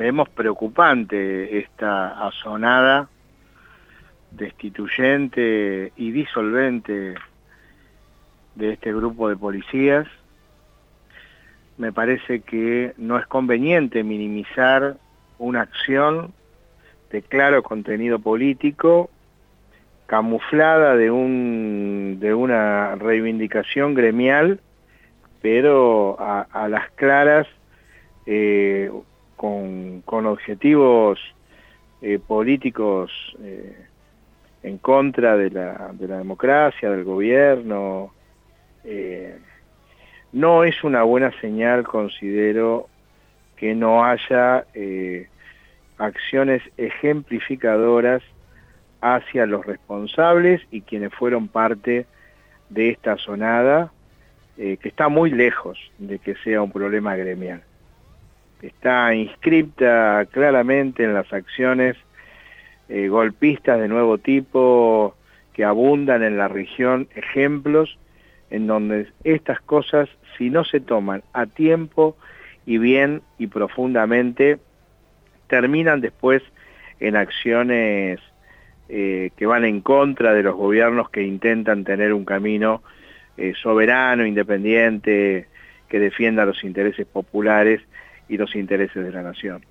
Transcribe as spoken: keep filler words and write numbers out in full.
vemos preocupante esta asonada destituyente y disolvente de este grupo de policías. Me parece que no es conveniente minimizar una acción de claro contenido político, camuflada de, un, de una reivindicación gremial, pero a, a las claras, eh, con, con objetivos eh, políticos eh, en contra de la, de la democracia, del gobierno. Eh, no es una buena señal, considero, que no haya eh, acciones ejemplificadoras hacia los responsables y quienes fueron parte de esta asonada, eh, que está muy lejos de que sea un problema gremial. Está inscripta claramente en las acciones eh, golpistas de nuevo tipo que abundan en la región, ejemplos en donde estas cosas, si no se toman a tiempo y bien y profundamente, terminan después en acciones eh, que van en contra de los gobiernos que intentan tener un camino eh, soberano, independiente, que defienda los intereses populares y los intereses de la nación.